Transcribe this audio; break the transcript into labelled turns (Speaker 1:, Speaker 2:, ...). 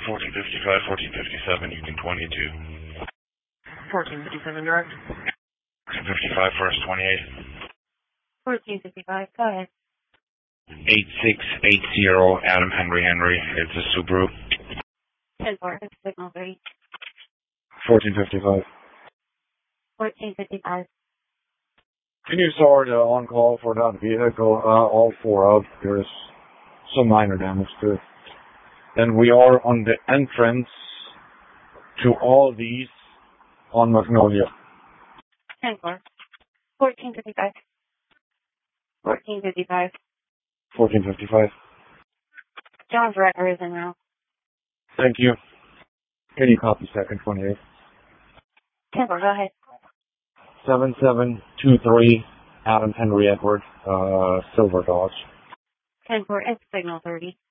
Speaker 1: 1455, 1457, Union 22.
Speaker 2: 1457 direct.
Speaker 1: 1455, first 28.
Speaker 2: 1455, go ahead.
Speaker 1: 8680, Adam Henry. It's a Subaru.
Speaker 2: 10-4, signal 30.
Speaker 1: 1455.
Speaker 2: 1455.
Speaker 3: Can you start on call for that vehicle? All four out. There's some minor damage to it. And we are on the entrance to all these on Magnolia.
Speaker 2: 10-4. 1455. 1455.
Speaker 3: 1455.
Speaker 2: John's record is in now.
Speaker 3: Thank you. Any copy, second 28.
Speaker 2: 10-4, go ahead.
Speaker 3: 7723, Adam Henry Edward, Silver Dodge.
Speaker 2: 10-4, it's signal 30.